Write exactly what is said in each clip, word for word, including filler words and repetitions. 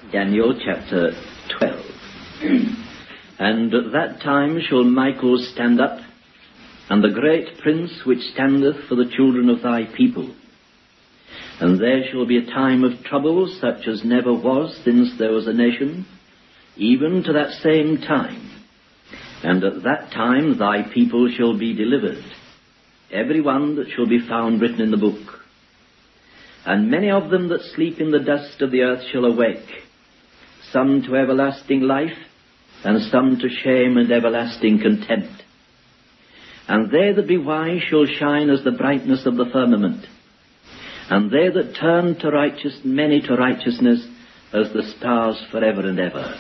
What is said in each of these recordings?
Daniel chapter twelve. And at that time shall Michael stand up, and the great prince which standeth for the children of thy people. And there shall be a time of trouble such as never was since there was a nation, even to that same time. And at that time thy people shall be delivered, every one that shall be found written in the book. And many of them that sleep in the dust of the earth shall awake, some to everlasting life, and some to shame and everlasting contempt. And they that be wise shall shine as the brightness of the firmament, and they that turn to righteous, many to righteousness, as the stars forever and ever.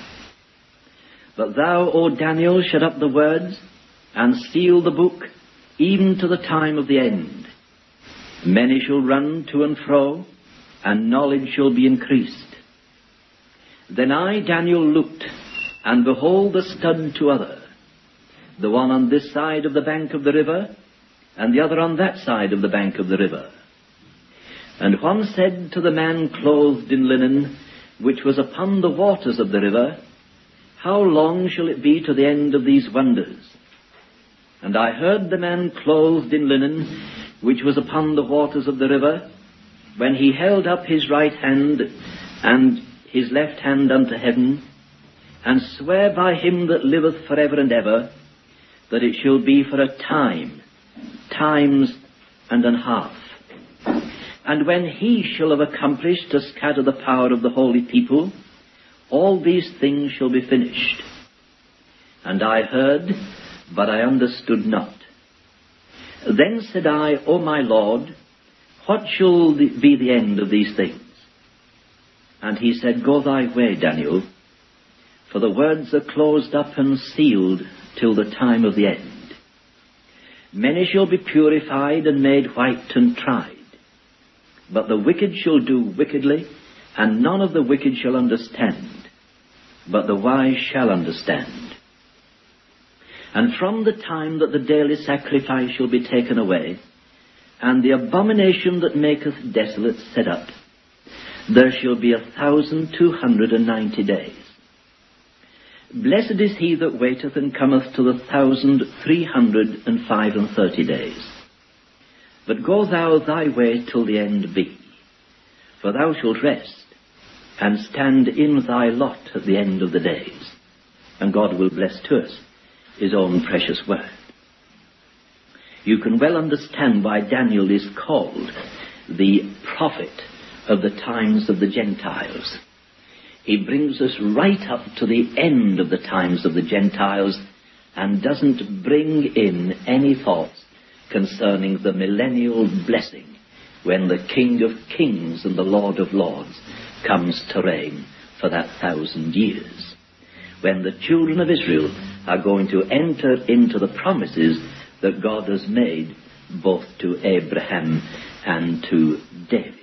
But thou, O Daniel, shut up the words, and seal the book, even to the time of the end. Many shall run to and fro, and knowledge shall be increased. Then I, Daniel, looked, and behold, there stood two other, the one on this side of the bank of the river, and the other on that side of the bank of the river. And one said to the man clothed in linen, which was upon the waters of the river, How long shall it be to the end of these wonders? And I heard the man clothed in linen, which was upon the waters of the river, when he held up his right hand and his left hand unto heaven, and swear by him that liveth for ever and ever, that it shall be for a time, times and an half. And when he shall have accomplished to scatter the power of the holy people, all these things shall be finished. And I heard, but I understood not. Then said I, O my Lord, what shall be the end of these things? And he said, Go thy way, Daniel, for the words are closed up and sealed till the time of the end. Many shall be purified and made white and tried. But the wicked shall do wickedly, and none of the wicked shall understand, but the wise shall understand. And from the time that the daily sacrifice shall be taken away, and the abomination that maketh desolate set up, there shall be a thousand two hundred and ninety days. Blessed is he that waiteth and cometh to the thousand three hundred and five and thirty days. But go thou thy way till the end be, for thou shalt rest, and stand in thy lot at the end of the days. And God will bless to us his own precious word. You can well understand why Daniel is called the prophet of the times of the Gentiles. He brings us right up to the end of the times of the Gentiles, and doesn't bring in any thoughts concerning the millennial blessing when the King of Kings and the Lord of Lords comes to reign for that thousand years, when the children of Israel are going to enter into the promises that God has made both to Abraham and to David.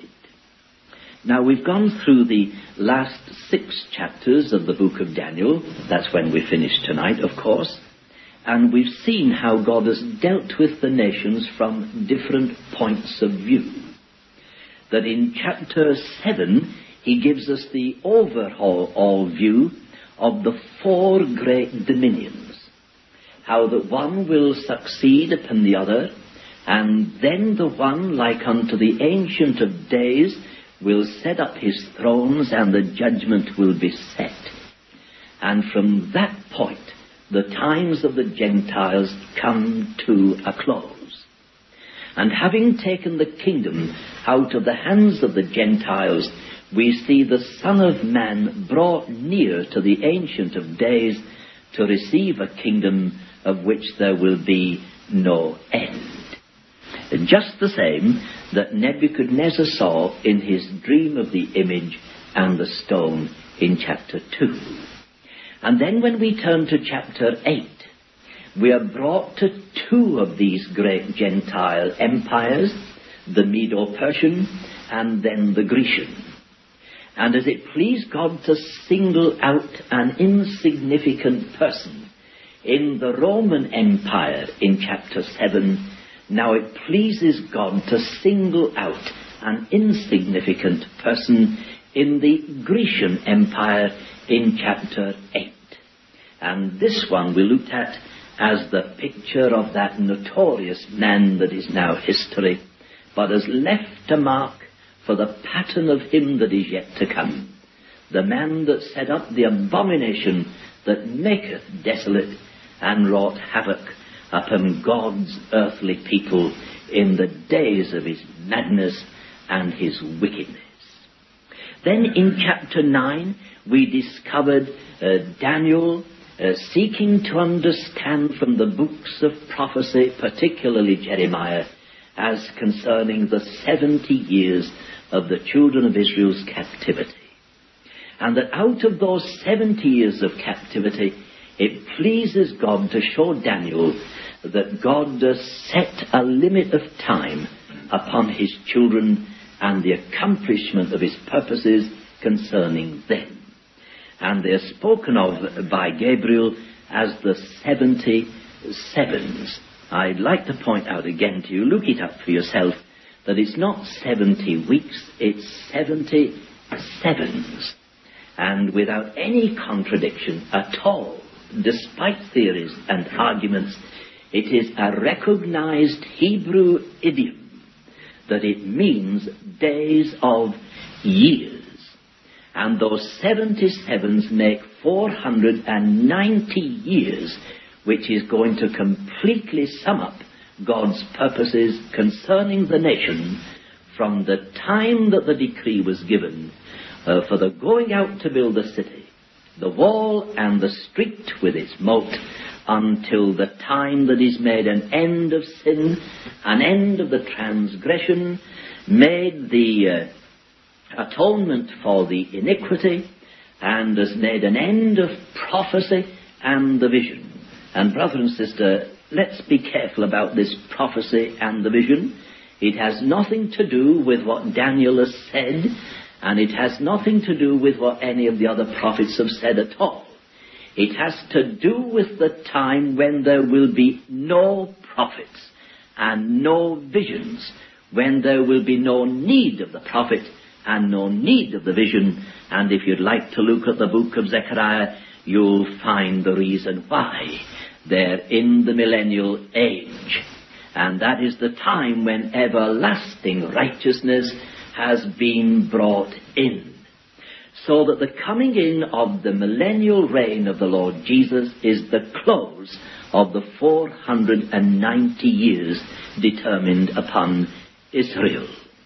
Now, we've gone through the last six chapters of the book of Daniel. That's when we finish tonight, of course. And we've seen how God has dealt with the nations from different points of view. That in chapter seven, he gives us the overall view of the four great dominions. How that one will succeed upon the other, and then the one, like unto the Ancient of Days, will set up his thrones, and the judgment will be set. And from that point, the times of the Gentiles come to a close. And having taken the kingdom out of the hands of the Gentiles, we see the Son of Man brought near to the Ancient of Days to receive a kingdom of which there will be no end. Just the same that Nebuchadnezzar saw in his dream of the image and the stone in chapter two. And then when we turn to chapter eight, we are brought to two of these great Gentile empires, the Medo-Persian and then the Grecian. And as it pleased God to single out an insignificant person in the Roman Empire in chapter seven, now it pleases God to single out an insignificant person in the Grecian Empire in chapter eight. And this one we looked at as the picture of that notorious man that is now history, but has left a mark for the pattern of him that is yet to come. The man that set up the abomination that maketh desolate and wrought havoc upon God's earthly people in the days of his madness and his wickedness. Then in chapter nine we discovered uh, Daniel uh, seeking to understand from the books of prophecy, particularly Jeremiah, as concerning the seventy years of the children of Israel's captivity. And that out of those seventy years of captivity, it pleases God to show Daniel that God does set a limit of time upon his children and the accomplishment of his purposes concerning them. And they are spoken of by Gabriel as the seventy sevens. I'd like to point out again to you, look it up for yourself, that it's not seventy weeks, it's seventy sevens. And without any contradiction at all, despite theories and arguments, it is a recognized Hebrew idiom that it means days of years. And those seventy-sevens make four hundred ninety years, which is going to completely sum up God's purposes concerning the nation from the time that the decree was given uh, for the going out to build the city, the wall and the street with its moat, until the time that is made an end of sin, an end of the transgression, made the uh, atonement for the iniquity, and has made an end of prophecy and the vision. And brother and sister, let's be careful about this prophecy and the vision. It has nothing to do with what Daniel has said, and it has nothing to do with what any of the other prophets have said at all. It has to do with the time when there will be no prophets and no visions, when there will be no need of the prophet and no need of the vision. And if you'd like to look at the book of Zechariah, you'll find the reason why. They're in the millennial age, and that is the time when everlasting righteousness has been brought in. So that the coming in of the millennial reign of the Lord Jesus is the close of the four hundred ninety years determined upon Israel.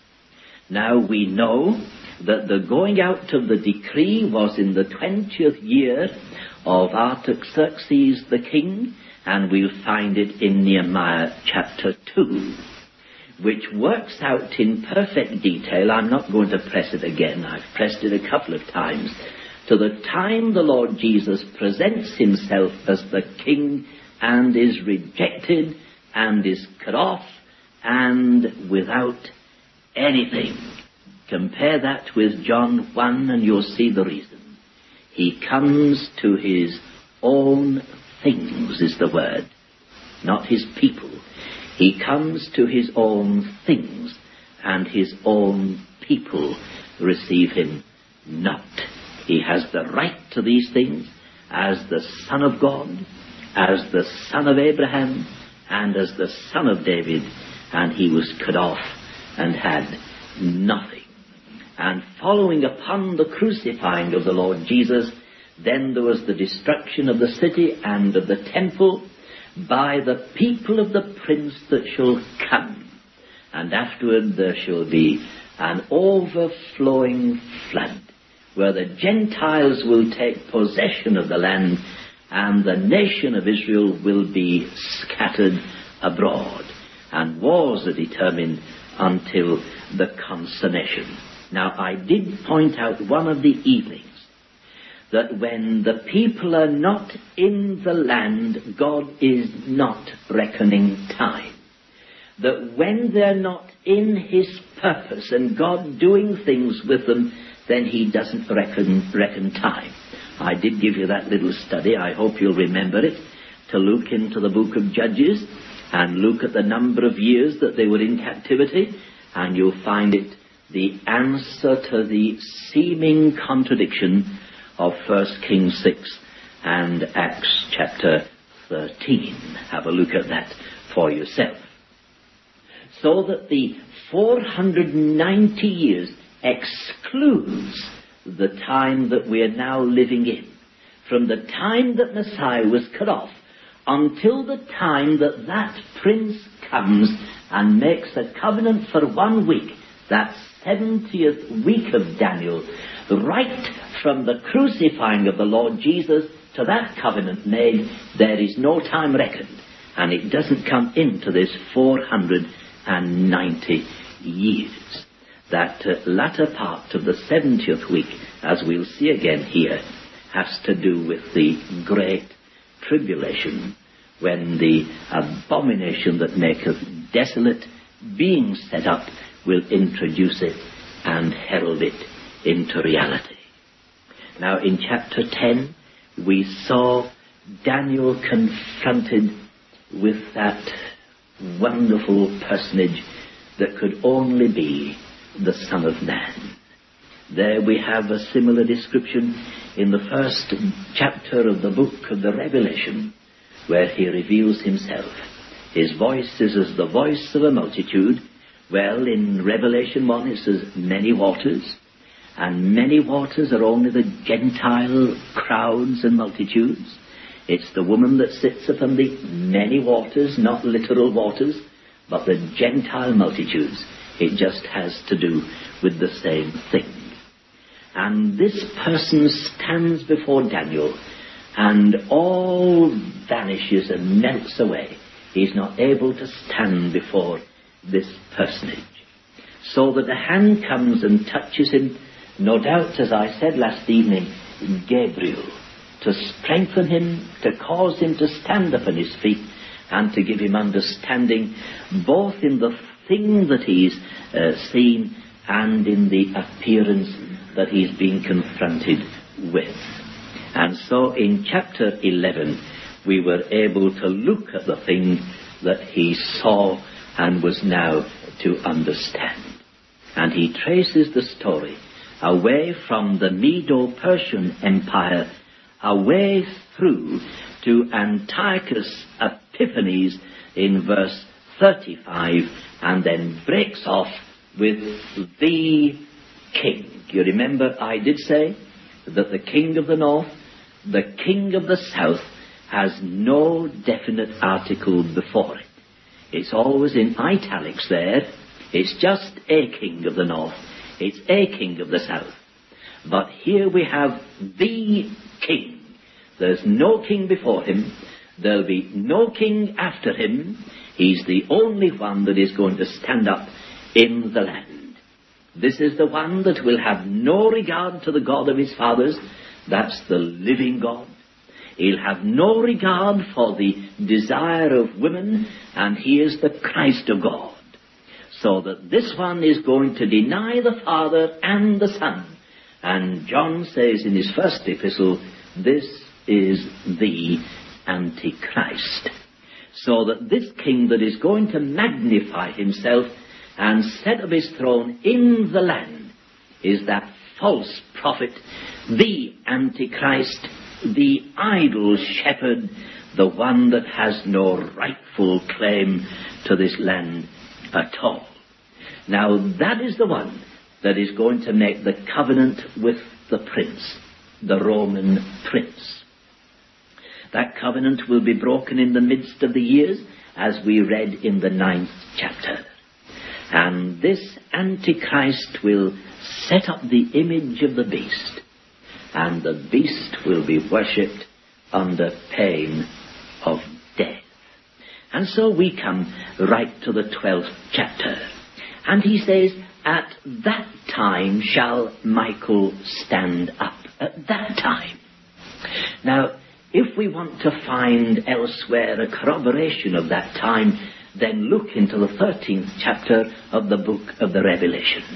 Now we know that the going out of the decree was in the twentieth year of Artaxerxes the king, and we'll find it in Nehemiah chapter two, which works out in perfect detail. I'm not going to press it again. I've pressed it a couple of times. To the time the Lord Jesus presents himself as the king and is rejected and is cut off and without anything. Compare that with John one and you'll see the reason. He comes to his own things, is the word, not his people. He comes to his own things, and his own people receive him not. He has the right to these things as the Son of God, as the Son of Abraham, and as the Son of David, and he was cut off and had nothing. And following upon the crucifying of the Lord Jesus, then there was the destruction of the city and of the temple by the people of the prince that shall come. And afterward there shall be an overflowing flood, where the Gentiles will take possession of the land, and the nation of Israel will be scattered abroad. And wars are determined until the consummation. Now, I did point out one of the evenings that when the people are not in the land, God is not reckoning time. That when they're not in his purpose and God doing things with them, then he doesn't reckon, reckon time. I did give you that little study. I hope you'll remember it, to look into the book of Judges and look at the number of years that they were in captivity, and you'll find it the answer to the seeming contradiction of First Kings six and Acts chapter thirteen. Have a look at that for yourself. So that the four hundred ninety years excludes the time that we are now living in. From the time that Messiah was cut off until the time that that prince comes and makes a covenant for one week, that seventieth week of Daniel, right from the crucifying of the Lord Jesus to that covenant made, there is no time reckoned, and it doesn't come into this four hundred ninety years. That uh, latter part of the seventieth week, as we'll see again here, has to do with the great tribulation, when the abomination that maketh desolate being set up will introduce it and herald it into reality. Now in chapter ten, we saw Daniel confronted with that wonderful personage that could only be the Son of Man. There we have a similar description in the first chapter of the book of the Revelation, where he reveals himself. His voice is as the voice of a multitude. Well, in Revelation one it says many waters, and many waters are only the Gentile crowds and multitudes. It's the woman that sits upon the many waters, not literal waters, but the Gentile multitudes. It just has to do with the same thing. And this person stands before Daniel, and all vanishes and melts away. He's not able to stand before this personage. So that a hand comes and touches him, no doubt, as I said last evening, Gabriel, to strengthen him, to cause him to stand up on his feet, and to give him understanding, both in the thing that he's uh, seen and in the appearance that he's being confronted with. And so in chapter eleven, we were able to look at the thing that he saw and was now to understand. And he traces the story away from the Medo-Persian Empire, away through to Antiochus Epiphanes in verse thirty-five, and then breaks off with the king. You remember I did say that the king of the north, the king of the south, has no definite article before it. It's always in italics there. It's just a king of the north. It's a king of the south. But here we have the king. There's no king before him. There'll be no king after him. He's the only one that is going to stand up in the land. This is the one that will have no regard to the God of his fathers. That's the living God. He'll have no regard for the desire of women, and he is the Christ of God. So that this one is going to deny the Father and the Son. And John says in his first epistle, this is the Antichrist. So that this king that is going to magnify himself and set up his throne in the land is that false prophet, the Antichrist, the idol shepherd, the one that has no rightful claim to this land at all. Now that is the one that is going to make the covenant with the prince, the Roman prince. That covenant will be broken in the midst of the years, as we read in the ninth chapter. And this Antichrist will set up the image of the beast, and the beast will be worshipped under pain of death. And so we come right to the twelfth chapter. And he says, at that time shall Michael stand up. At that time. Now, if we want to find elsewhere a corroboration of that time, then look into the thirteenth chapter of the book of the Revelation.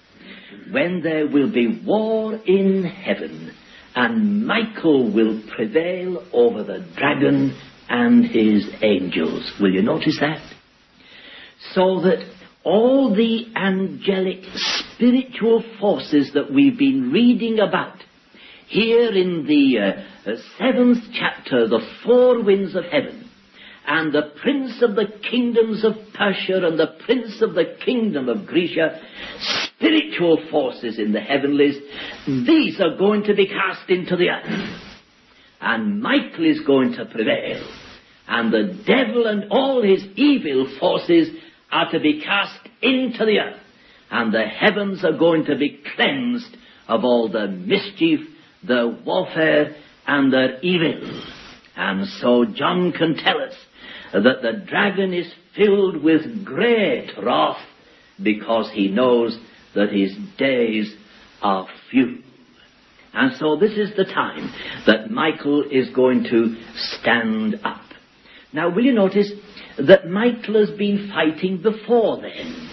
When there will be war in heaven, and Michael will prevail over the dragon and his angels. Will you notice that? So that all the angelic spiritual forces that we've been reading about here in the uh, uh, seventh chapter, the four winds of heaven, and the prince of the kingdoms of Persia and the prince of the kingdom of Grecia, spiritual forces in the heavenlies, these are going to be cast into the earth. And Michael is going to prevail. And the devil and all his evil forces are to be cast into the earth. And the heavens are going to be cleansed of all the mischief, the warfare, and the evil. And so John can tell us that the dragon is filled with great wrath because he knows that his days are few. And so this is the time that Michael is going to stand up. Now, will you notice that Michael has been fighting before then?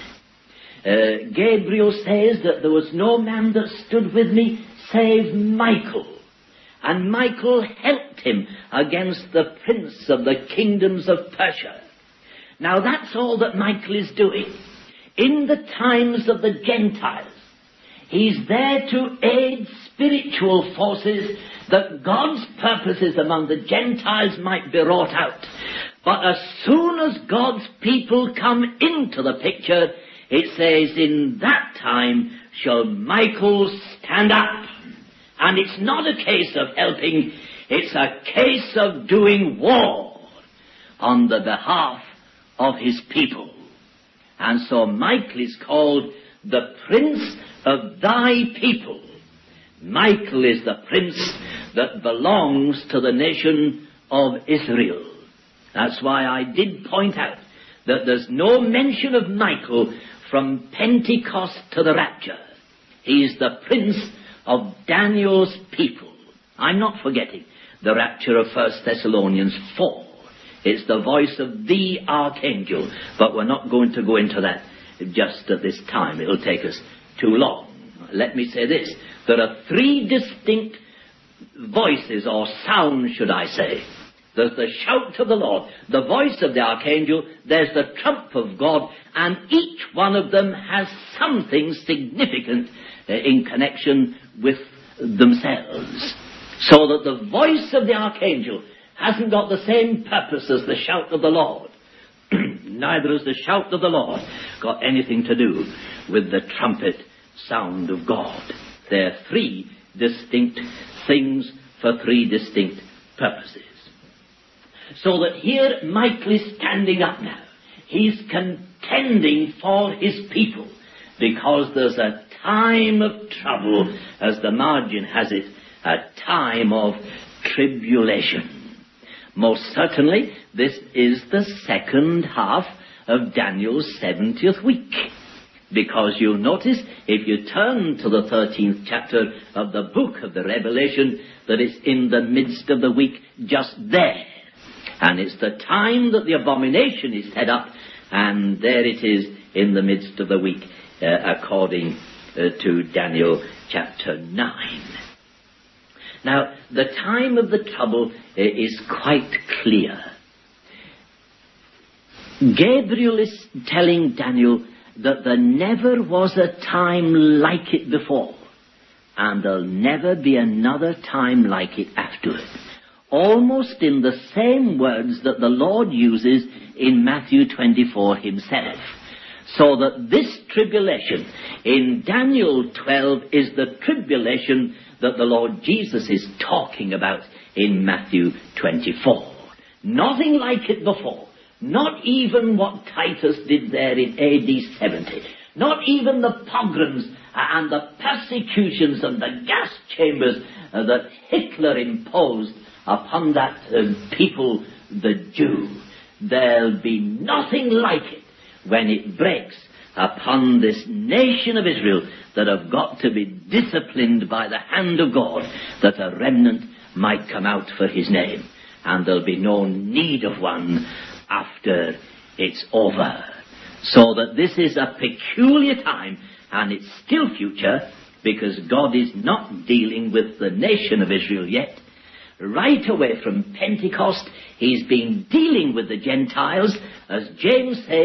Uh, Gabriel says that there was no man that stood with me save Michael. And Michael helped him against the prince of the kingdoms of Persia. Now, that's all that Michael is doing. In the times of the Gentiles, he's there to aid spiritual forces that God's purposes among the Gentiles might be wrought out. But as soon as God's people come into the picture, it says, in that time shall Michael stand up. And it's not a case of helping, it's a case of doing war on the behalf of his people. And so Michael is called the prince of thy people. Michael is the prince that belongs to the nation of Israel. That's why I did point out that there's no mention of Michael from Pentecost to the rapture. He's the prince of Daniel's people. I'm not forgetting the rapture of First Thessalonians four. It's the voice of the archangel, but we're not going to go into that just at this time. It'll take us too long. Let me say this. There are three distinct voices, or sounds, should I say. There's the shout of the Lord, the voice of the archangel, there's the trump of God, and each one of them has something significant uh, in connection with themselves. So that the voice of the archangel hasn't got the same purpose as the shout of the Lord. Neither has the shout of the Lord got anything to do with the trumpet sound of God. There are three distinct things for three distinct purposes. So that here Michael is standing up now. He's contending for his people, because there's a time of trouble, as the margin has it, a time of tribulation. Most certainly, this is the second half of Daniel's seventieth week. Because you'll notice, if you turn to the thirteenth chapter of the book of the Revelation, that it's in the midst of the week just there. And it's the time that the abomination is set up, and there it is in the midst of the week, uh, according uh, to Daniel chapter nine. Now, the time of the trouble uh, is quite clear. Gabriel is telling Daniel that there never was a time like it before, and there'll never be another time like it afterward. Almost in the same words that the Lord uses in Matthew twenty-four himself. So that this tribulation in Daniel twelve is the tribulation that the Lord Jesus is talking about in Matthew twenty-four. Nothing like it before. Not even what Titus did there in A D seventy. Not even the pogroms and the persecutions and the gas chambers uh, that Hitler imposed upon that uh, people, the Jew. There'll be nothing like it when it breaks upon this nation of Israel that have got to be disciplined by the hand of God, that a remnant might come out for his name. And there'll be no need of one after it's over. So that this is a peculiar time, and it's still future, because God is not dealing with the nation of Israel yet. Right away from Pentecost, he's been dealing with the Gentiles. As James says,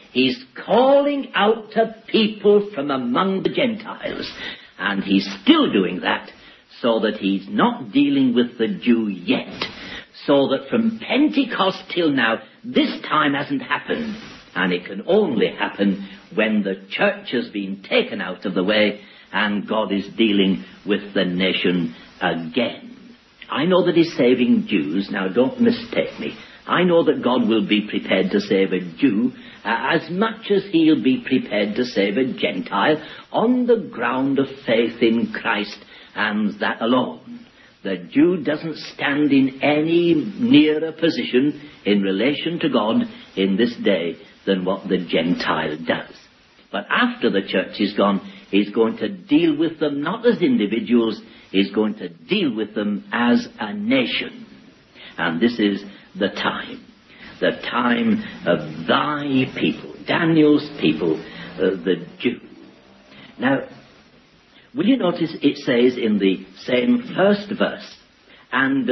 He's calling out to people from among the Gentiles. And he's still doing that, so that he's not dealing with the Jew yet. So that from Pentecost till now, this time hasn't happened. And it can only happen when the church has been taken out of the way and God is dealing with the nation again. I know that he's saving Jews. Now, don't mistake me. I know that God will be prepared to save a Jew uh, as much as he'll be prepared to save a Gentile on the ground of faith in Christ and that alone. The Jew doesn't stand in any nearer position in relation to God in this day than what the Gentile does. But after the church is gone, he's going to deal with them not as individuals, he's going to deal with them as a nation. And this is the time, the time of thy people, Daniel's people, uh, the Jew. Now, will you notice it says in the same first verse, and uh,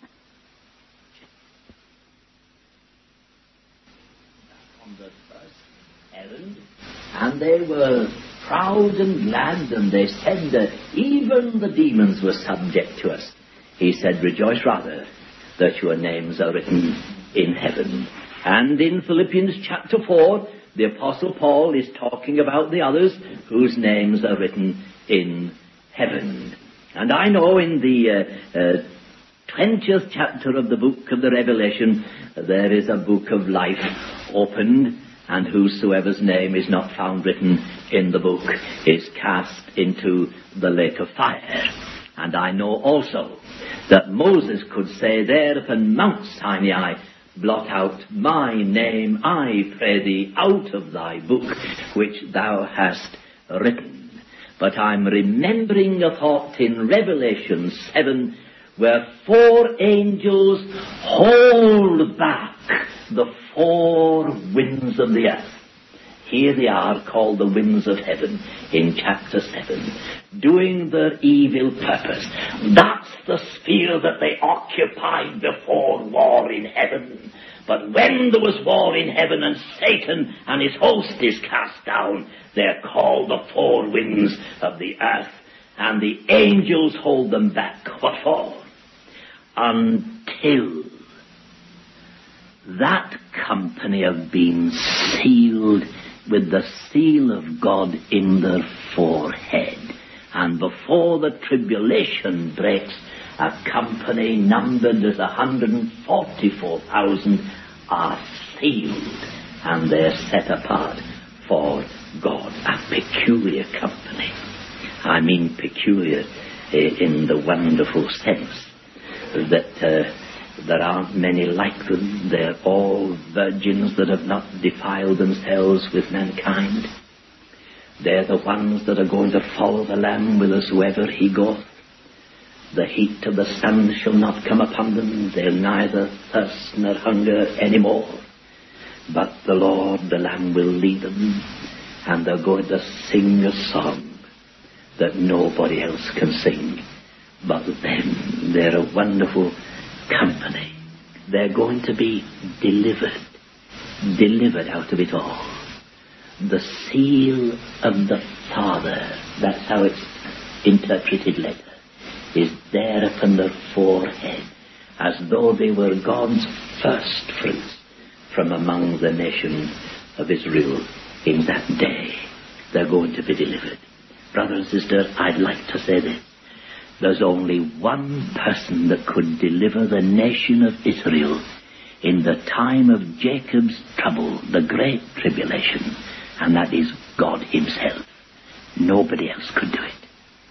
on the first errand, and they were proud and glad, and they said that even the demons were subject to us. He said, rejoice rather that your names are written in heaven. And in Philippians chapter four, the Apostle Paul is talking about the others whose names are written in heaven. And I know in the uh, uh, twentieth chapter of the book of the Revelation, there is a book of life opened, and whosoever's name is not found written in the book is cast into the lake of fire. And I know also that Moses could say there upon Mount Sinai, blot out my name, I pray thee, out of thy book which thou hast written. But I'm remembering a thought in Revelation seven where four angels hold back the four winds of the earth. Here they are, called the winds of heaven in chapter seven, doing their evil purpose. That's the sphere that they occupied before war in heaven. But when there was war in heaven and Satan and his host is cast down, they're called the four winds of the earth, and the angels hold them back. What for? Until that company have been sealed with the seal of God in their forehead. And before the tribulation breaks, a company numbered as one hundred forty-four thousand are sealed, and they're set apart for God. A peculiar company. I mean peculiar in the wonderful sense that uh, there aren't many like them. They're all virgins that have not defiled themselves with mankind. They're the ones that are going to follow the Lamb whithersoever he goeth. The heat of the sun shall not come upon them. They'll neither thirst nor hunger any more. But the Lord, the Lamb, will lead them, and they're going to sing a song that nobody else can sing but them. They're a wonderful company. They're going to be delivered, delivered out of it all. The seal of the Father, that's how it's interpreted later, is there upon their forehead, as though they were God's first fruits from among the nation of Israel in that day. They're going to be delivered. Brother and sister, I'd like to say this. There's only one person that could deliver the nation of Israel in the time of Jacob's trouble, the great tribulation, and that is God himself. Nobody else could do it.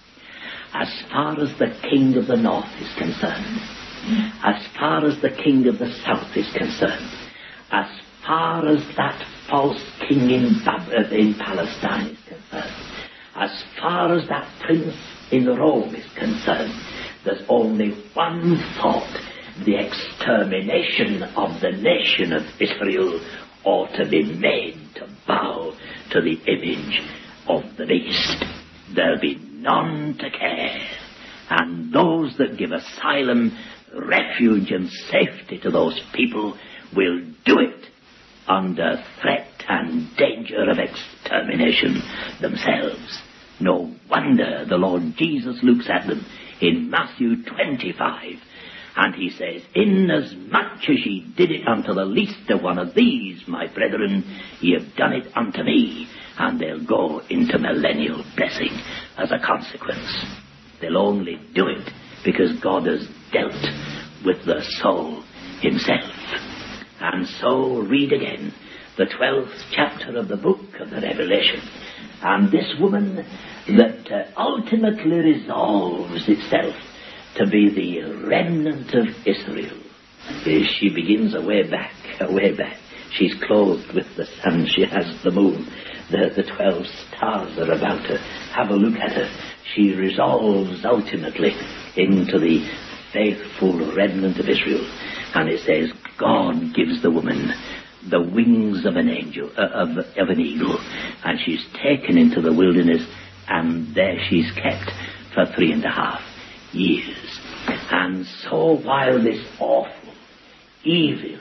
As far as the king of the north is concerned, as far as the king of the south is concerned, as far as that false king in, Bab- in Palestine is concerned, as far as that prince in Rome is concerned, there's only one thought: the extermination of the nation of Israel ought to be made to bow to the image of the beast. There'll be none to care, and those that give asylum, refuge and safety to those people will do it under threat and danger of extermination themselves. No wonder the Lord Jesus looks at them in Matthew twenty-five, and he says, inasmuch as ye did it unto the least of one of these, my brethren, ye have done it unto me. And they'll go into millennial blessing as a consequence. They'll only do it because God has dealt with the soul himself. And so read again the twelfth chapter of the book of the Revelation. And this woman that uh, ultimately resolves itself to be the remnant of Israel. She begins a way back, a way back. She's clothed with the sun. She has the moon. The, the twelve stars are about her. Have a look at her. She resolves ultimately into the faithful remnant of Israel. And it says, God gives the woman the wings of an angel, uh, of, of an eagle. And she's taken into the wilderness, and there she's kept for three and a half years. And so while this awful, evil,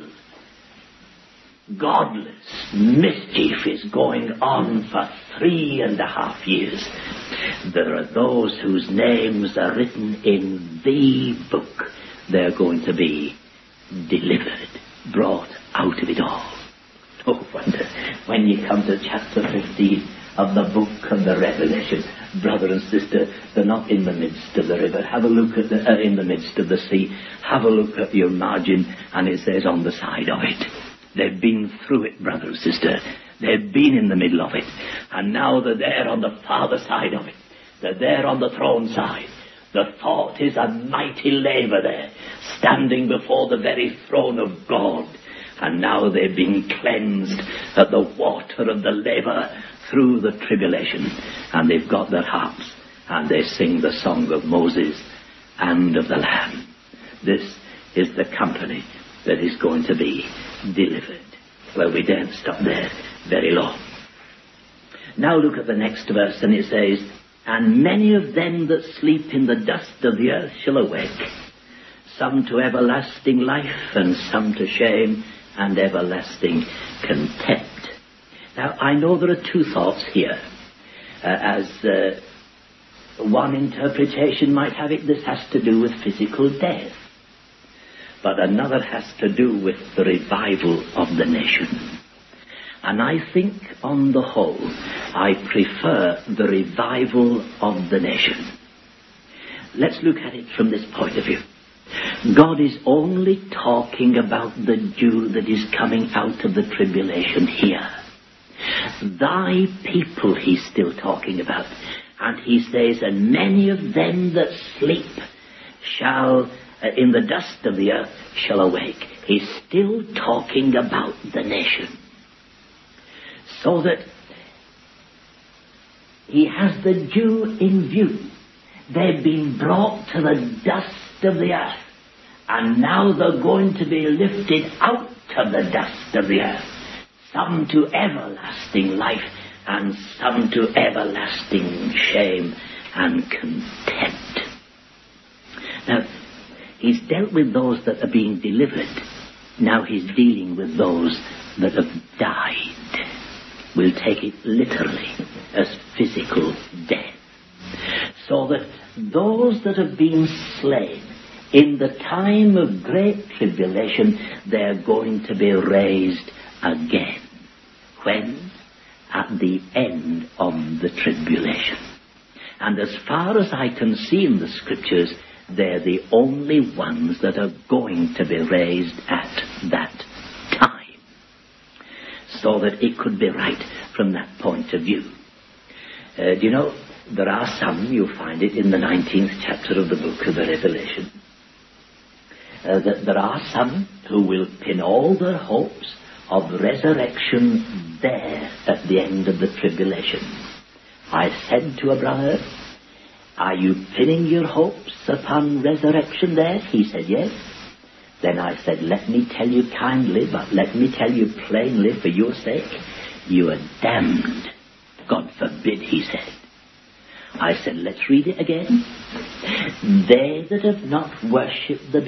godless mischief is going on for three and a half years, there are those whose names are written in the book. They're going to be delivered, brought out of it all. No wonder when you come to chapter fifteen of the book of the Revelation, brother and sister, they're not in the midst of the river. Have a look at the, uh, in the midst of the sea. Have a look at your margin, and it says on the side of it. They've been through it, brother and sister. They've been in the middle of it. And now they're there on the farther side of it. They're there on the throne side. The thought is a mighty laver there, standing before the very throne of God. And now they've been cleansed at the water of the laver through the tribulation. And they've got their harps, and they sing the song of Moses and of the Lamb. This is the company that is going to be delivered. Well, we daren't stop there very long. Now look at the next verse, and it says, and many of them that sleep in the dust of the earth shall awake, some to everlasting life, and some to shame and everlasting contempt. Now, I know there are two thoughts here. Uh, as uh, one interpretation might have it, this has to do with physical death. But another has to do with the revival of the nation. And I think, on the whole, I prefer the revival of the nation. Let's look at it from this point of view. God is only talking about the Jew that is coming out of the tribulation here. Thy people he's still talking about. And he says, and many of them that sleep shall, uh, in the dust of the earth, shall awake. He's still talking about the nation. So that he has the Jew in view. They've been brought to the dust of the earth. And now they're going to be lifted out of the dust of the earth. Some to everlasting life, and some to everlasting shame and contempt. Now, he's dealt with those that are being delivered. Now he's dealing with those that have died. We'll take it literally as physical death. So that those that have been slain in the time of great tribulation, they're going to be raised again. When? At the end of the tribulation. And as far as I can see in the scriptures, they're the only ones that are going to be raised at that time. So that it could be right from that point of view. Uh, do you know, there are some, you'll find it in the nineteenth chapter of the book of the Revelation, uh, that there are some who will pin all their hopes of resurrection there at the end of the tribulation. I said to a brother, are you pinning your hopes upon resurrection there? He said, yes. Then I said, let me tell you kindly, but let me tell you plainly for your sake, you are damned. God forbid, he said. I said, let's read it again. They that have not worshipped the beast,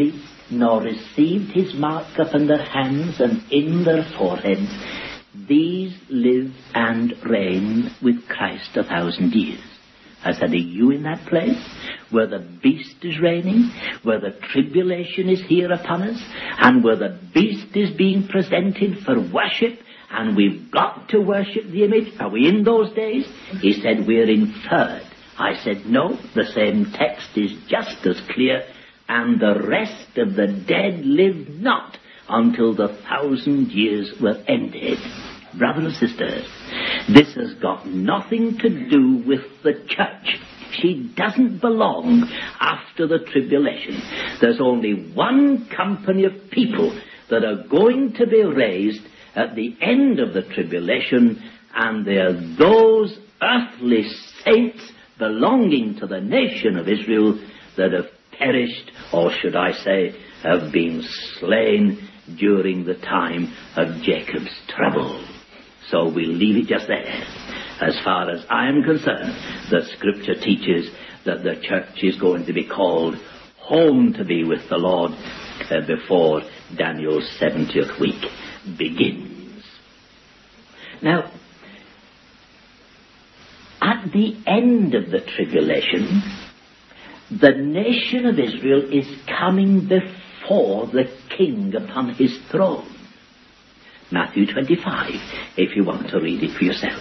nor received his mark upon their hands and in their foreheads, these live and reign with Christ a thousand years. I said, are you in that place where the beast is reigning, where the tribulation is here upon us, and where the beast is being presented for worship, and we've got to worship the image? Are we in those days? He said, we're in third. I said, no, the same text is just as clear, and the rest of the dead live not until the thousand years were ended. Brothers and sisters, this has got nothing to do with the church. She doesn't belong after the tribulation. There's only one company of people that are going to be raised at the end of the tribulation, and they are those earthly saints belonging to the nation of Israel that have perished, or should I say, have been slain during the time of Jacob's trouble. So we'll leave it just there. As far as I am concerned, the Scripture teaches that the church is going to be called home to be with the Lord uh, before Daniel's seventieth week begins. Now, at the end of the tribulation, the nation of Israel is coming before the king upon his throne. Matthew twenty-five, if you want to read it for yourself.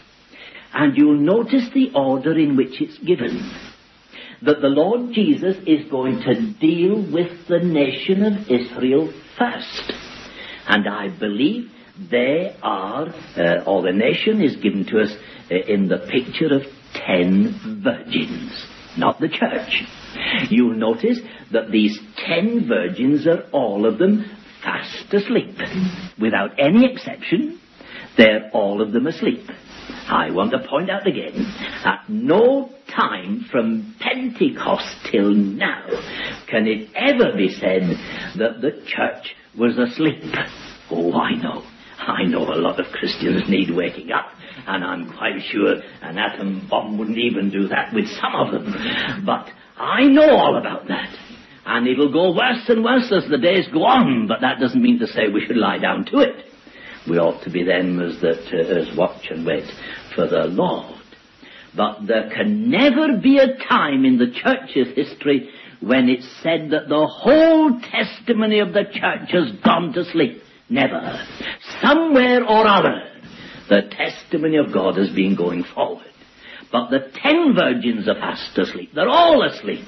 And you'll notice the order in which it's given. That the Lord Jesus is going to deal with the nation of Israel first. And I believe they are, uh, or the nation is given to us uh, in the picture of ten virgins, not the church. You'll notice that these ten virgins are all of them fast asleep. Without any exception, they're all of them asleep. I want to point out again, at no time from Pentecost till now can it ever be said that the church was asleep. Oh, I know. I know a lot of Christians need waking up, and I'm quite sure an atom bomb wouldn't even do that with some of them. But I know all about that. And it'll go worse and worse as the days go on, but that doesn't mean to say we should lie down to it. We ought to be them as that uh, as watch and wait for the Lord. But there can never be a time in the church's history when it's said that the whole testimony of the church has gone to sleep. Never. Somewhere or other, the testimony of God has been going forward. But the ten virgins are fast asleep. They're all asleep.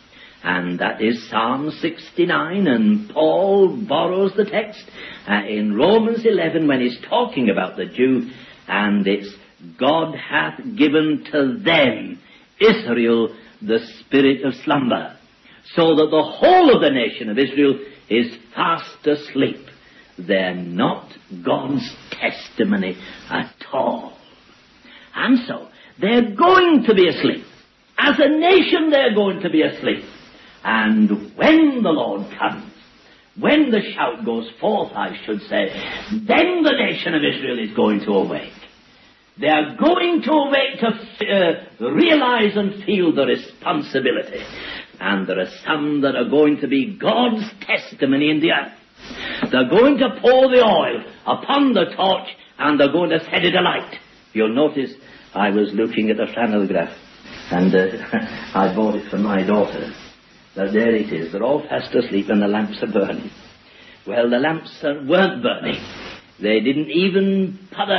And that is Psalm sixty-nine, and Paul borrows the text uh, in Romans eleven when he's talking about the Jew, and it's, God hath given to them, Israel, the spirit of slumber, so that the whole of the nation of Israel is fast asleep. They're not God's testimony at all. And so, they're going to be asleep. As a nation, they're going to be asleep. And when the Lord comes, when the shout goes forth, I should say, then the nation of Israel is going to awake. They are going to awake to uh, realize and feel the responsibility. And there are some that are going to be God's testimony in the earth. They're going to pour the oil upon the torch, and they're going to set it alight. You'll notice I was looking at a flannelgraph, and uh, I bought it for my daughter. Now, there it is. They're all fast asleep and the lamps are burning. Well, the lamps are, weren't burning. They didn't even put a,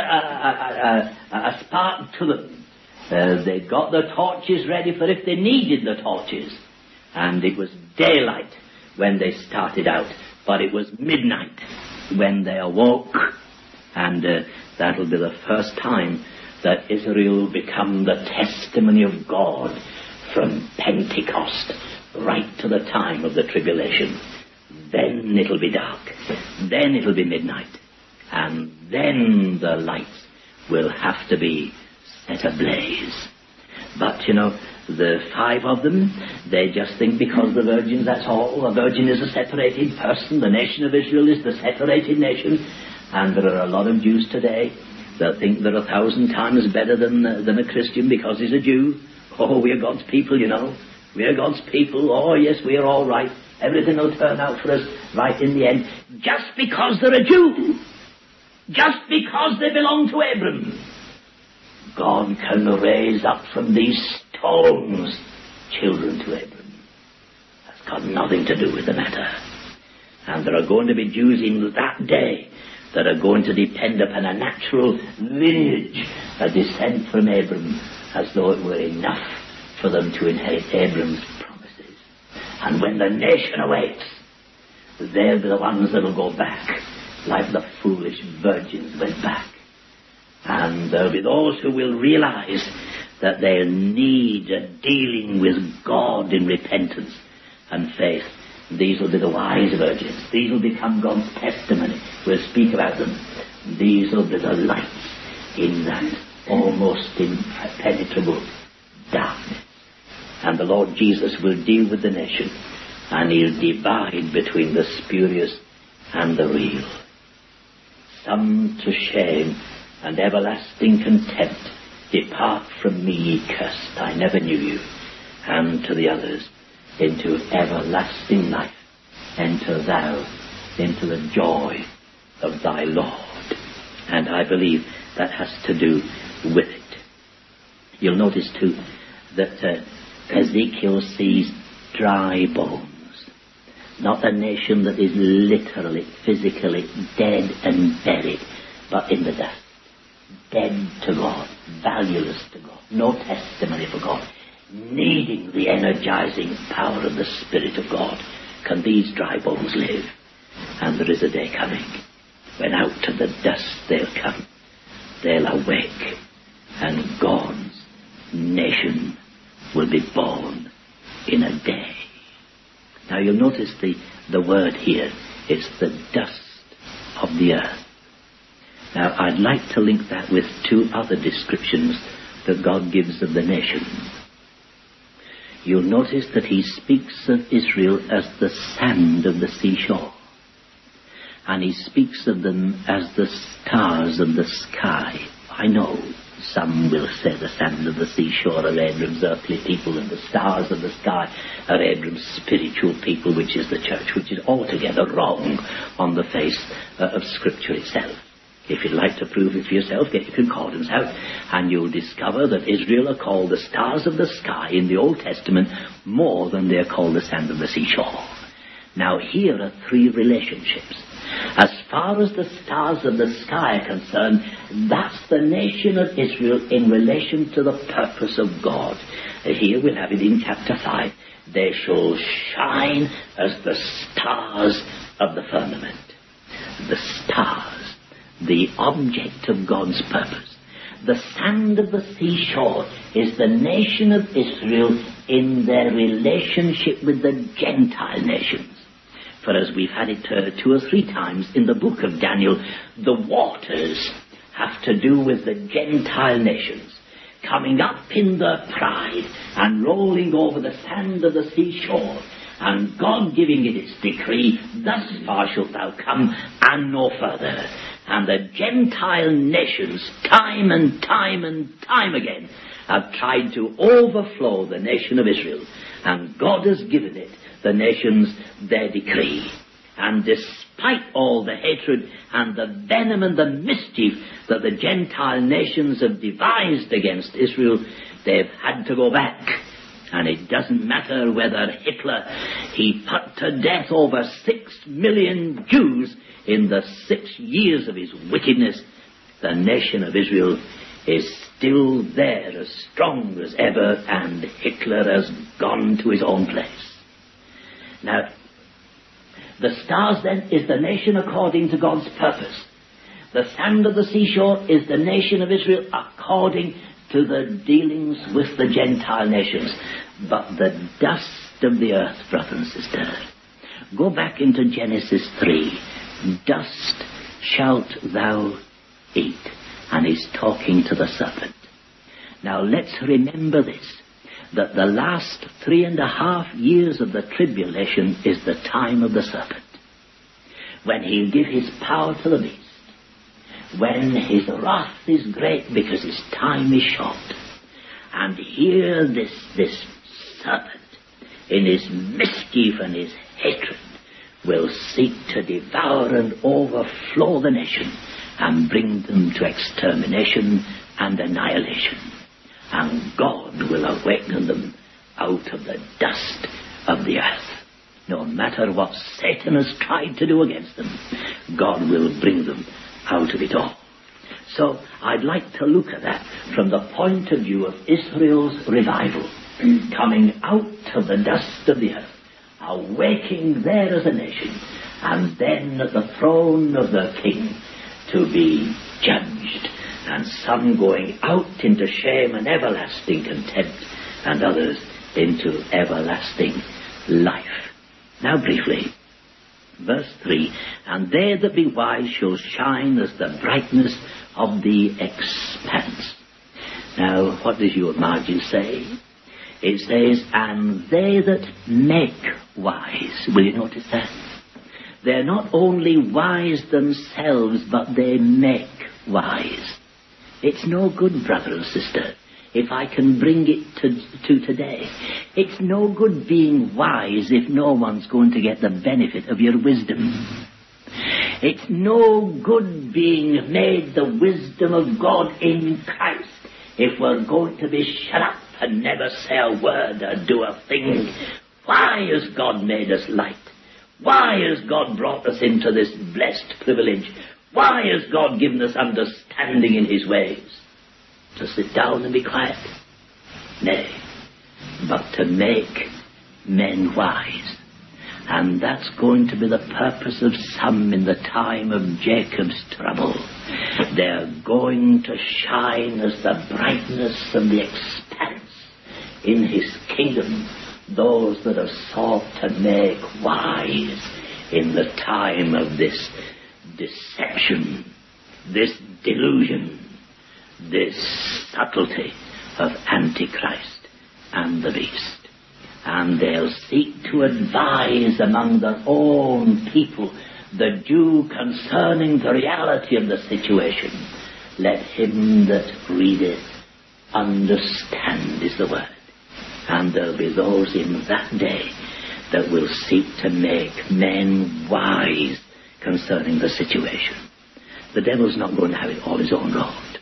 a, a, a, a spark to them. Uh, they got their torches ready for if they needed the torches. And it was daylight when they started out. But it was midnight when they awoke. And uh, that'll be the first time that Israel will become the testimony of God from Pentecost right to the time of the tribulation. Then it'll be dark. Then it'll be midnight. And then the lights will have to be set ablaze. But, you know, the five of them, they just think because the virgins, that's all. A virgin is a separated person. The nation of Israel is the separated nation. And there are a lot of Jews today that think they're a thousand times better than, uh, than a Christian because he's a Jew. Oh, we're God's people, you know. We're God's people. Oh, yes, we're all right. Everything will turn out for us right in the end, just because they're a Jew. Just because they belong to Abram. God can raise up from these stones children to Abram. That's got nothing to do with the matter. And there are going to be Jews in that day that are going to depend upon a natural lineage, a descent from Abram, as though it were enough for them to inherit Abram's promises. And when the nation awakes, they're the ones that will go back, like the foolish virgins went back. And there'll be those who will realize that they need a dealing with God in repentance and faith. These will be the wise virgins. These will become God's testimony. We'll speak about them. These will be the lights in that almost impenetrable darkness. And the Lord Jesus will deal with the nation, and he'll divide between the spurious and the real. Some to shame and everlasting contempt, depart from me, ye cursed, I never knew you. And to the others, into everlasting life, enter thou into the joy of thy Lord. And I believe that has to do with it. You'll notice too that uh, Ezekiel sees dry bones. Not a nation that is literally, physically dead and buried, but in the dust. Dead to God, valueless to God, no testimony for God, needing the energizing power of the Spirit of God. Can these dry bones live? And there is a day coming when out of the dust they'll come. They'll awake, and God's nation will be born in a day. Now you'll notice the, the word here. It's the dust of the earth. Now I'd like to link that with two other descriptions that God gives of the nation. You'll notice that he speaks of Israel as the sand of the seashore. And he speaks of them as the stars of the sky. I know some will say the sand of the seashore are Abram's earthly people, and the stars of the sky are Abram's spiritual people, which is the church, which is altogether wrong on the face uh, of Scripture itself. If you'd like to prove it for yourself, get your concordance out, and you'll discover that Israel are called the stars of the sky in the Old Testament more than they're called the sand of the seashore. Now here are three relationships. As far as the stars of the sky are concerned, that's the nation of Israel in relation to the purpose of God. Here we'll have it in chapter five. They shall shine as the stars of the firmament. The stars, the object of God's purpose. The sand of the seashore is the nation of Israel in their relationship with the Gentile nations. For as we've had it uh, two or three times in the book of Daniel, the waters have to do with the Gentile nations coming up in their pride and rolling over the sand of the seashore, and God giving it its decree, thus far shalt thou come and no further. And the Gentile nations, time and time and time again, have tried to overflow the nation of Israel, and God has given it, the nations, their decree. And despite all the hatred and the venom and the mischief that the Gentile nations have devised against Israel, they've had to go back. And it doesn't matter whether Hitler, he put to death over six million Jews in the six years of his wickedness. The nation of Israel is still there, as strong as ever, and Hitler has gone to his own place. Now, the stars then is the nation according to God's purpose. The sand of the seashore is the nation of Israel according to the dealings with the Gentile nations. But the dust of the earth, brother and sister, go back into Genesis three. Dust shalt thou eat. And he's talking to the serpent. Now let's remember this, that the last three and a half years of the tribulation is the time of the serpent, when he'll give his power to the beast, when his wrath is great because his time is short. And here this, this serpent, in his mischief and his hatred will seek to devour and overflow the nation and bring them to extermination and annihilation. And God will awaken them out of the dust of the earth. No matter what Satan has tried to do against them, God will bring them out of it all. So I'd like to look at that from the point of view of Israel's revival, coming out of the dust of the earth, awaking there as a nation, and then at the throne of the King to be judged, and some going out into shame and everlasting contempt, and others into everlasting life. Now briefly, verse three, and they that be wise shall shine as the brightness of the expanse. Now, what does your margin say? It says, and they that make wise. Will you notice that? They're not only wise themselves, but they make wise. It's no good, brother and sister, if I can bring it to, to today. It's no good being wise if no one's going to get the benefit of your wisdom. It's no good being made the wisdom of God in Christ if we're going to be shut up and never say a word or do a thing. Why has God made us light? Why has God brought us into this blessed privilege? Why has God given us understanding in his ways? To sit down and be quiet? Nay, but to make men wise. And that's going to be the purpose of some in the time of Jacob's trouble. They're going to shine as the brightness and the expanse in his kingdom, those that have sought to make wise in the time of this deception, this delusion, this subtlety of Antichrist and the beast. And they'll seek to advise among their own people the Jew concerning the reality of the situation. Let him that readeth understand, is the word. And there'll be those in that day that will seek to make men wise concerning the situation. The devil's not going to have it all his own road.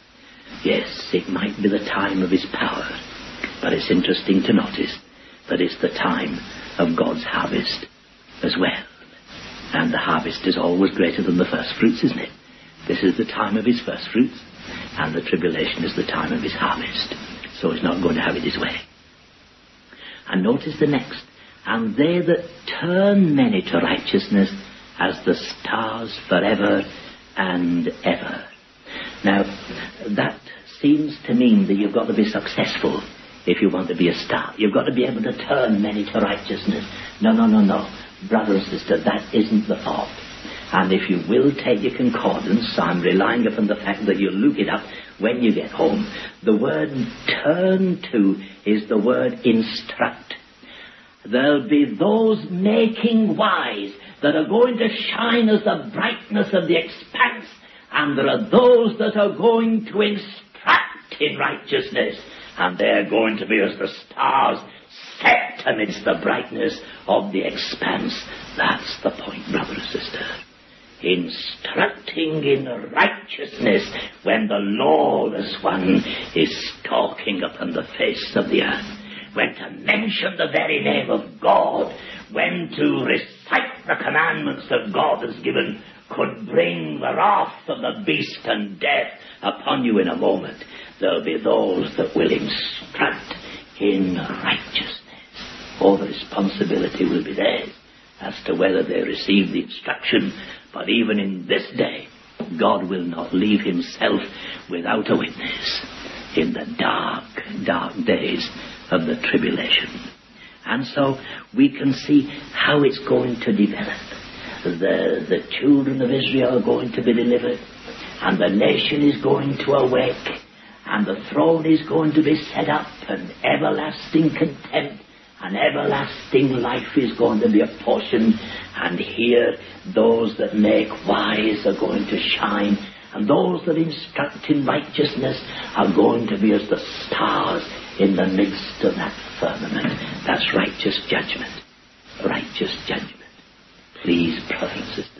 Yes, it might be the time of his power, but it's interesting to notice that it's the time of God's harvest as well. And the harvest is always greater than the first fruits, isn't it? This is the time of his first fruits, and the tribulation is the time of his harvest. So he's not going to have it his way. And notice the next. And they that turn many to righteousness as the stars forever and ever. Now, that seems to mean that you've got to be successful if you want to be a star. You've got to be able to turn many to righteousness. No, no, no, no. Brother and sister, that isn't the thought. And if you will take your concordance, I'm relying upon the fact that you'll look it up when you get home. The word turn to is the word instruct. There'll be those making wise that are going to shine as the brightness of the expanse, and there are those that are going to instruct in righteousness, and they're going to be as the stars set amidst the brightness of the expanse. That's the point, brother and sister. Instructing in righteousness when the lawless one is stalking upon the face of the earth. When to mention the very name of God, when to recite the commandments that God has given, could bring the wrath of the beast and death upon you in a moment. There'll be those that will instruct in righteousness. All the responsibility will be theirs as to whether they receive the instruction. But even in this day, God will not leave himself without a witness in the dark, dark days of the tribulation. And so we can see how it's going to develop. The, the children of Israel are going to be delivered, and the nation is going to awake, and the throne is going to be set up, and everlasting contempt and everlasting life is going to be apportioned. And here those that make wise are going to shine, and those that instruct in righteousness are going to be as the stars in the midst of that firmament. That's righteous judgment. Righteous righteous judgment. Please, brother and sister,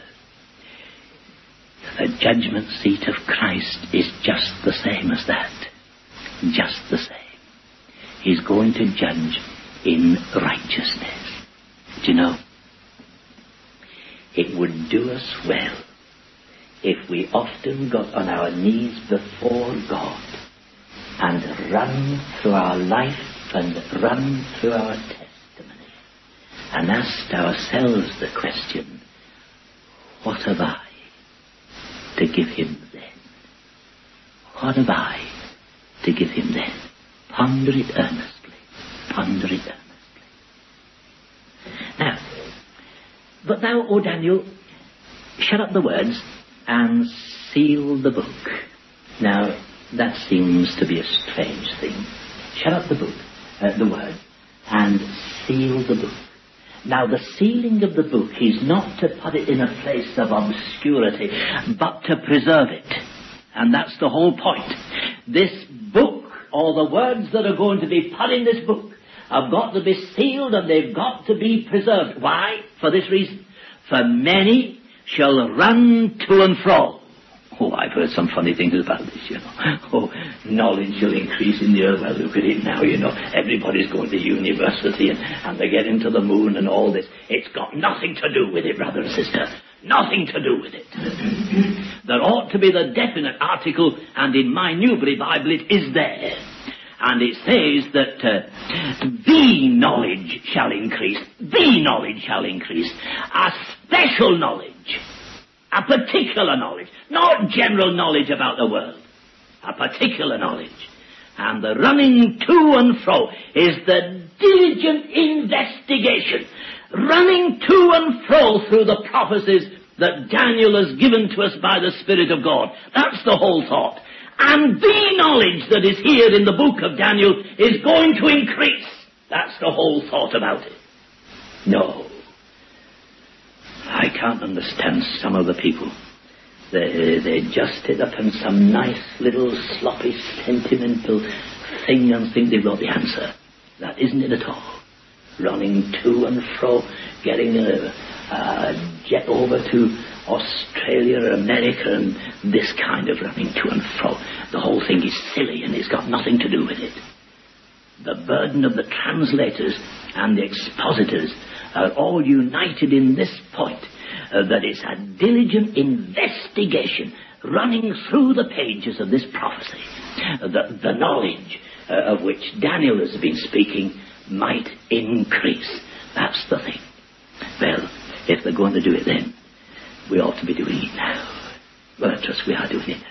the judgment seat of Christ is just the same as that. Just the same. He's going to judge in righteousness. Do you know, it would do us well if we often got on our knees before God and run through our life and run through our testimony and asked ourselves the question, what have I to give him then? What have I to give him then? Ponder it earnestly. Ponder it earnestly. Now, but thou, O Daniel, shut up the words and seal the book. Now, that seems to be a strange thing. Shut up the book, uh, the word, and seal the book. Now, the sealing of the book is not to put it in a place of obscurity, but to preserve it. And that's the whole point. This book, or the words that are going to be put in this book, have got to be sealed and they've got to be preserved. Why? For this reason. For many shall run to and fro. Oh, I've heard some funny things about this, you know. Oh, knowledge shall increase in the earth. Well, look at it now, you know. Everybody's going to university and, and they get into the moon and all this. It's got nothing to do with it, brother and sister. Nothing to do with it. There ought to be the definite article, and in my Newbury Bible it is there. And it says that uh, the knowledge shall increase. The knowledge shall increase. A special knowledge. A particular knowledge. Not general knowledge about the world. A particular knowledge. And the running to and fro is the diligent investigation. Running to and fro through the prophecies that Daniel has given to us by the Spirit of God. That's the whole thought. And the knowledge that is here in the book of Daniel is going to increase. That's the whole thought about it. No. I can't understand some of the people. They, they just hit up on some nice little sloppy sentimental thing and think they've got the answer. That isn't it at all. Running to and fro, getting a, a jet over to Australia or America and this kind of running to and fro. The whole thing is silly and it's got nothing to do with it. The burden of the translators and the expositors are all united in this point, uh, that it's a diligent investigation running through the pages of this prophecy. Uh, the, the knowledge uh, of which Daniel has been speaking might increase. That's the thing. Well, if they're going to do it then, we ought to be doing it now. Well, I trust we are doing it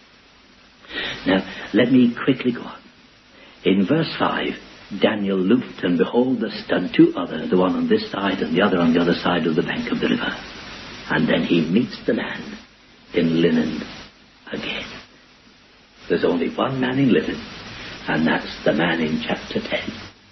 now. Now, let me quickly go on. In verse five, Daniel looked, and behold, there stood two others, the one on this side and the other on the other side of the bank of the river. And then he meets the man in linen again. There's only one man in linen, and that's the man in chapter ten.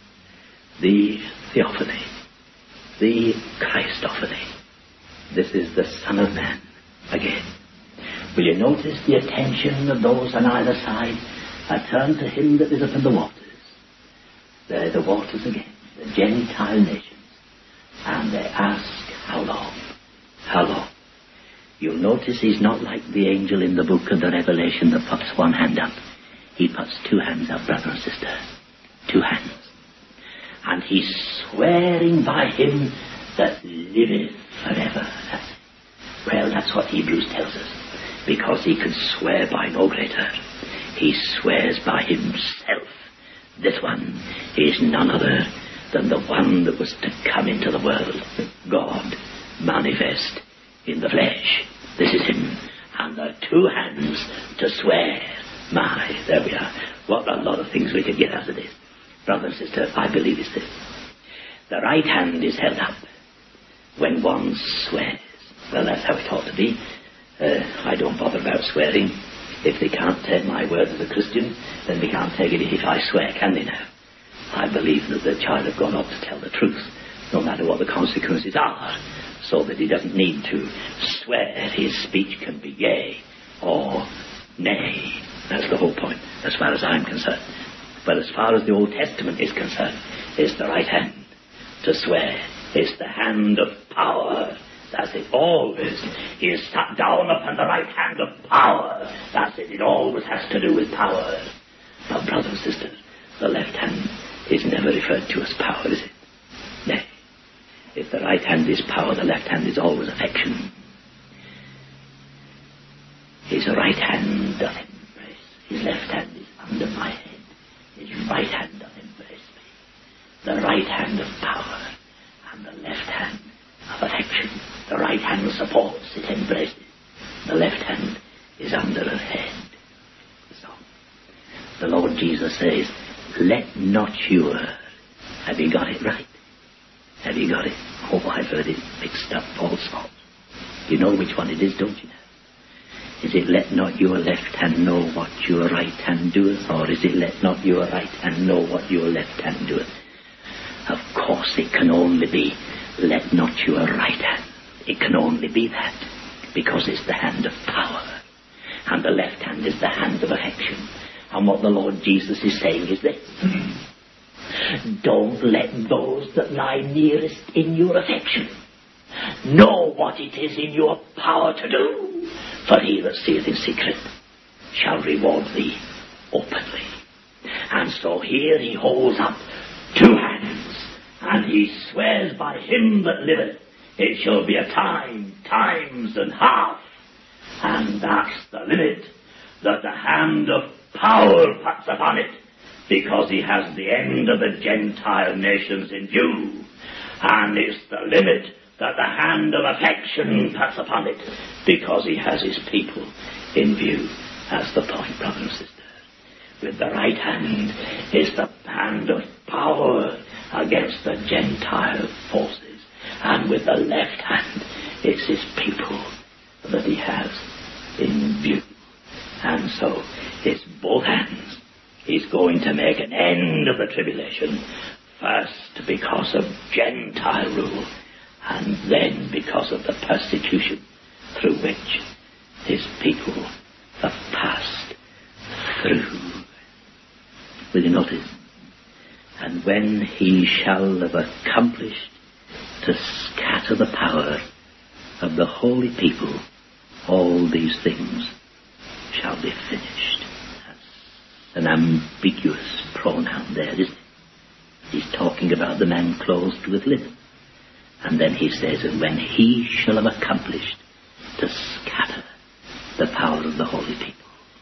The Theophany. The Christophany. This is the Son of Man again. Will you notice the attention of those on either side? I turn to him that is upon the waters. There are the waters again, the Gentile nations. And they ask, how long? How long? You'll notice he's not like the angel in the book of the Revelation that puts one hand up. He puts two hands up, brother and sister. Two hands. And he's swearing by him that liveth forever. Well, that's what Hebrews tells us. Because he could swear by no greater. He swears by himself. This one is none other than the one that was to come into the world. God manifest in the flesh. This is him. And the two hands to swear. My, there we are. What a lot of things we could get out of this. Brother and sister, I believe it's this. The right hand is held up when one swears. Well, that's how it ought to be. Uh, I don't bother about swearing. If they can't take my word as a Christian, then they can't take it if I swear, can they now? I believe that the child of God ought to tell the truth, no matter what the consequences are, so that he doesn't need to swear. His speech can be yea or nay. That's the whole point, as far as I'm concerned. But as far as the Old Testament is concerned, it's the right hand to swear It's the hand of power. That's it, always. He is sat down upon the right hand of power. That's it, it always has to do with power. Now, brothers and sisters, the left hand is never referred to as power, is it? Nay. If the right hand is power, the left hand is always affection. His right hand doth embrace. His left hand is under my head. His right hand doth embrace me. The right hand of power and the left hand of affection. The right hand supports, it embraces. The left hand is under her head. So, the Lord Jesus says, let not your... Have you got it right? Have you got it? Oh, I've heard it mixed up all sorts. You know which one it is, don't you? Is it let not your left hand know what your right hand doeth? Or is it let not your right hand know what your left hand doeth? Of course it can only be let not your right hand. It can only be that. Because it's the hand of power. And the left hand is the hand of affection. And what the Lord Jesus is saying is this. Don't let those that lie nearest in your affection know what it is in your power to do. For he that seeth in secret shall reward thee openly. And so here he holds up two hands, and he swears by him that liveth, it shall be a time, times and half. And that's the limit that the hand of power puts upon it, because he has the end of the Gentile nations in view. And it's the limit that the hand of affection puts upon it, because he has his people in view. That's the point, brother and sister. With the right hand is the hand of power against the Gentile forces. And with the left hand, it's his people that he has in view. And so, it's both hands. He's going to make an end of the tribulation, first because of Gentile rule, and then because of the persecution through which his people have passed through. Will you notice? And when he shall have accomplished to scatter the power of the holy people, all these things shall be finished. That's an ambiguous pronoun there, isn't it? He's talking about the man clothed with linen. And then he says, and when he shall have accomplished to scatter the power of the holy people.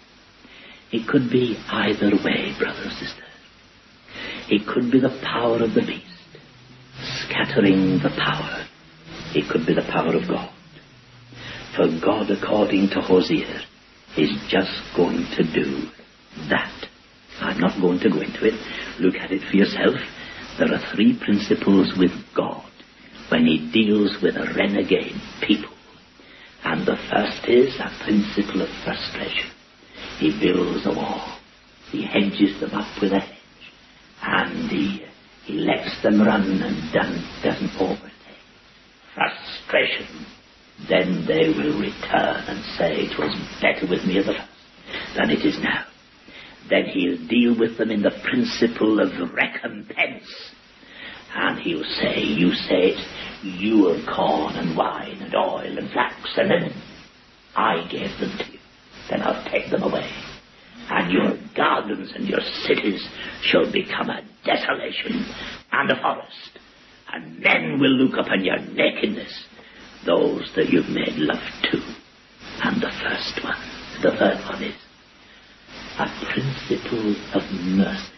It could be either way, brother and sister. It could be the power of the beast, scattering the power. It could be the power of God. For God, according to Hosea, is just going to do that. I'm not going to go into it. Look at it for yourself. There are three principles with God when he deals with a renegade people. And the first is a principle of frustration. He builds a wall. He hedges them up with a hedge. And he, he lets them run and done, doesn't overtake. Frustration. Then they will return and say, it was better with me at the first than it is now. Then he'll deal with them in the principle of recompense. And he'll say, you say it, your corn and wine and oil and flax, and then I gave them to you. Then I'll take them away. And your gardens and your cities shall become a desolation and a forest. And men will look upon your nakedness, those that you've made love to. And the first one, the third one is a principle of mercy.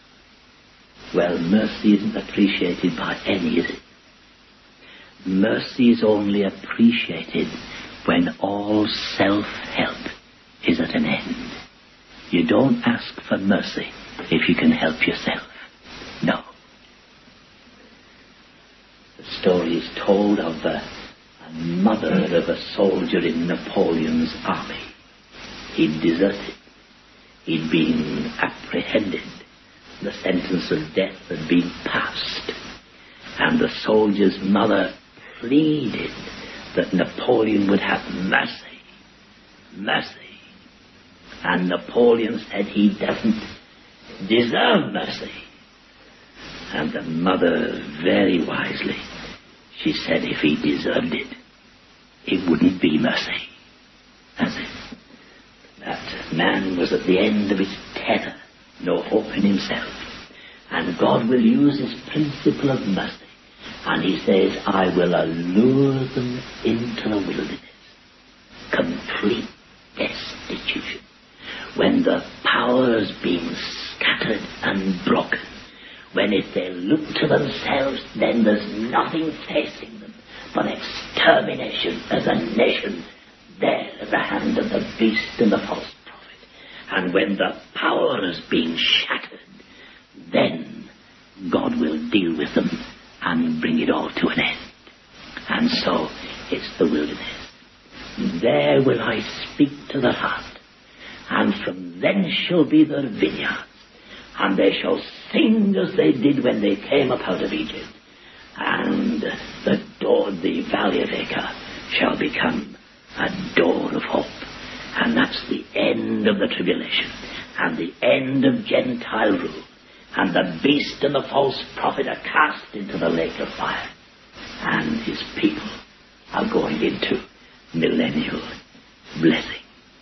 Well, mercy isn't appreciated by any, is it? Mercy is only appreciated when all self-help is at an end. You don't ask for mercy if you can help yourself. No. The story is told of a, a mother of a soldier in Napoleon's army. He'd deserted. He'd been apprehended. The sentence of death had been passed. And the soldier's mother pleaded that Napoleon would have mercy. Mercy. And Napoleon said he doesn't deserve mercy. And the mother very wisely she said if he deserved it, it wouldn't be mercy. That's it. That man was at the end of his tether, no hope in himself. And God will use his principle of mercy. And he says, I will allure them into the wilderness. Complete destitution. When the power has been scattered and broken. When if they look to themselves, then there's nothing facing them but extermination as a nation there at the hand of the beast and the false prophet. And when the power has been shattered, then God will deal with them and bring it all to an end. And so it's the wilderness. There will I speak to the heart, and from thence shall be their vineyards, and they shall sing as they did when they came up out of Egypt, and the door, the valley of Acre, shall become a door of hope. And that's the end of the tribulation, and the end of Gentile rule. And the beast and the false prophet are cast into the lake of fire. And his people are going into millennial blessing.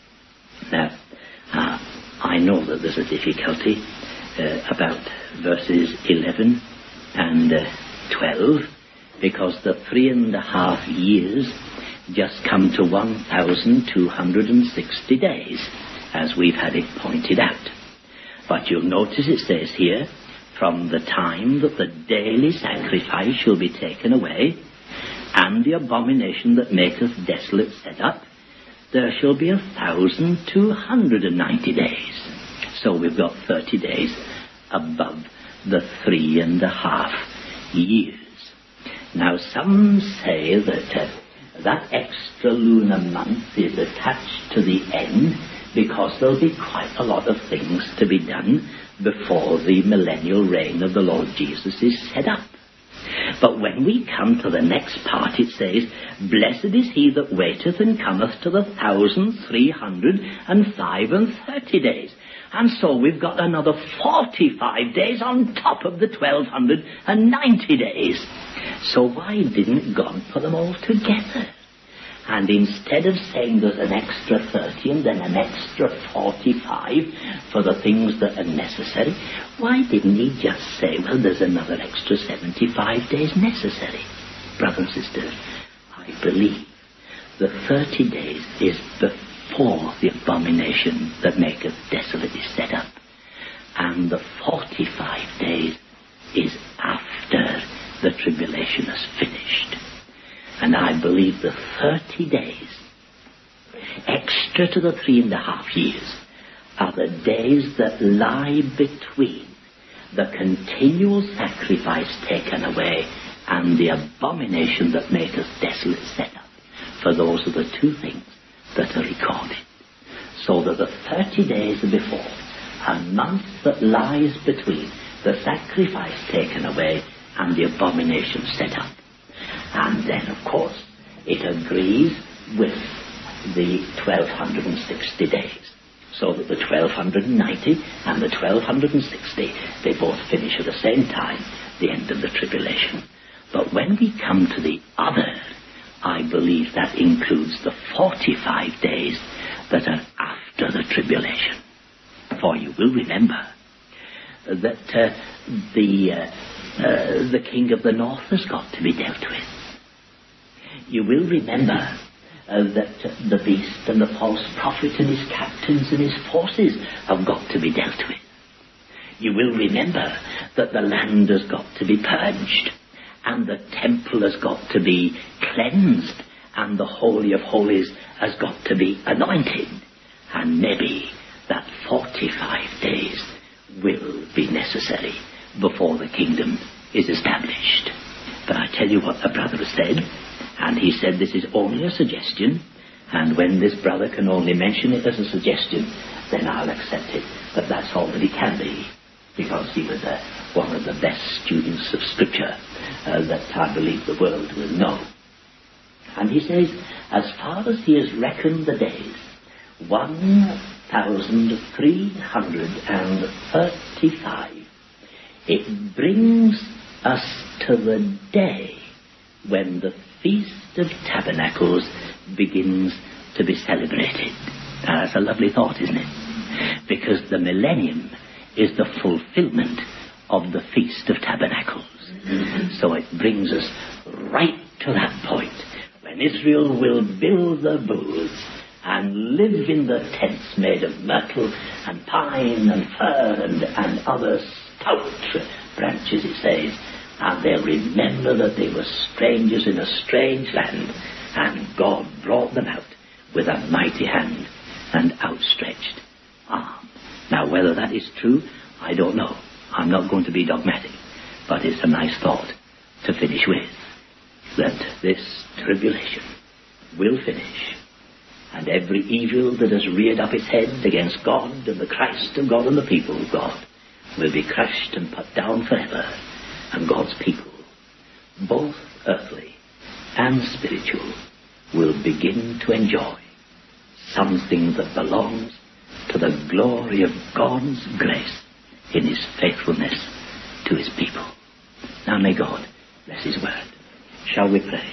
Now, uh, I know that there's a difficulty uh, about verses eleven and uh, twelve, because the three and a half years just come to one thousand two hundred sixty days, as we've had it pointed out. But you'll notice it says here, from the time that the daily sacrifice shall be taken away, and the abomination that maketh desolate set up, there shall be a thousand two hundred and ninety days. So we've got thirty days above the three and a half years. Now some say that uh, that extra lunar month is attached to the end, because there'll be quite a lot of things to be done before the millennial reign of the Lord Jesus is set up. But when we come to the next part, it says, Blessed is he that waiteth and cometh to the thousand three hundred and five and thirty days. And so we've got another forty-five days on top of the twelve hundred and ninety days. So why didn't God put them all together? And instead of saying there's an extra thirty and then an extra forty-five for the things that are necessary, why didn't he just say, well, there's another extra seventy-five days necessary? Brothers and sisters, I believe the thirty days is before the abomination that maketh desolate is set up. And the forty-five days is after the tribulation is finished. And I believe the thirty days, extra to the three and a half years, are the days that lie between the continual sacrifice taken away and the abomination that maketh desolate set up. For those are the two things that are recorded. So that the thirty days are before, a month that lies between the sacrifice taken away and the abomination set up. And then, of course, it agrees with the twelve sixty days. So that the twelve ninety and the twelve sixty, they both finish at the same time, the end of the tribulation. But when we come to the other, I believe that includes the forty-five days that are after the tribulation. For you will remember that uh, the, uh, uh, the king of the north has got to be dealt with. You will remember uh, that uh, the beast and the false prophet and his captains and his forces have got to be dealt with. You will remember that the land has got to be purged, and the temple has got to be cleansed, and the Holy of Holies has got to be anointed. And maybe that forty-five days will be necessary before the kingdom is established. But I tell you what the brother has said, and he said this is only a suggestion, and when this brother can only mention it as a suggestion, then I'll accept it, that that's all that he can be, because he was uh, one of the best students of Scripture uh, that I believe the world will know. And he says, as far as he has reckoned the days, one thousand three hundred thirty-five, it brings us to the day when the Feast of Tabernacles begins to be celebrated. Now, that's a lovely thought, isn't it? Because the millennium is the fulfillment of the Feast of Tabernacles. So it brings us right to that point when Israel will build the booths and live in the tents made of myrtle and pine and fir and, and other stout branches, it says, and they'll remember that they were strangers in a strange land, and God brought them out with a mighty hand and outstretched arm. Now, whether that is true, I don't know. I'm not going to be dogmatic, but it's a nice thought to finish with, that this tribulation will finish, and every evil that has reared up its head against God and the Christ of God and the people of God will be crushed and put down forever, and God's people, both earthly and spiritual, will begin to enjoy something that belongs to the glory of God's grace in his faithfulness to his people. Now may God bless his word. Shall we pray?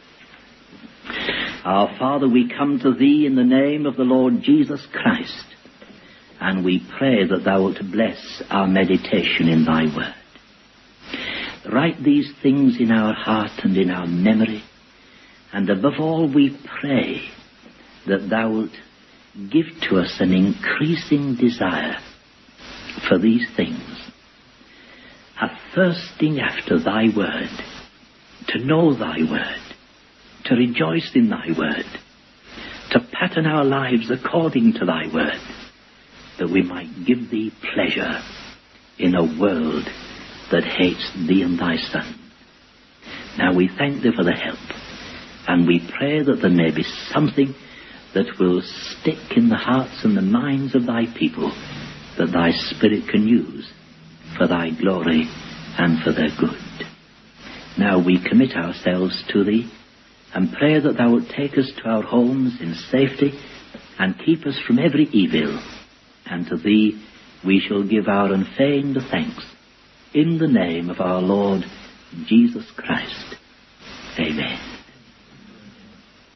Our Father, we come to thee in the name of the Lord Jesus Christ, and we pray that thou wilt bless our meditation in thy word. Write these things in our heart and in our memory, and above all we pray that thou wilt give to us an increasing desire for these things, a thirsting after thy word, to know thy word, to rejoice in thy word, to pattern our lives according to thy word, that we might give thee pleasure in a world that hates thee and thy Son. Now we thank thee for the help, and we pray that there may be something that will stick in the hearts and the minds of thy people, that thy Spirit can use for thy glory and for their good. Now we commit ourselves to thee, and pray that thou wilt take us to our homes in safety, and keep us from every evil, and to thee we shall give our unfeigned thanks, in the name of our Lord Jesus Christ. Amen.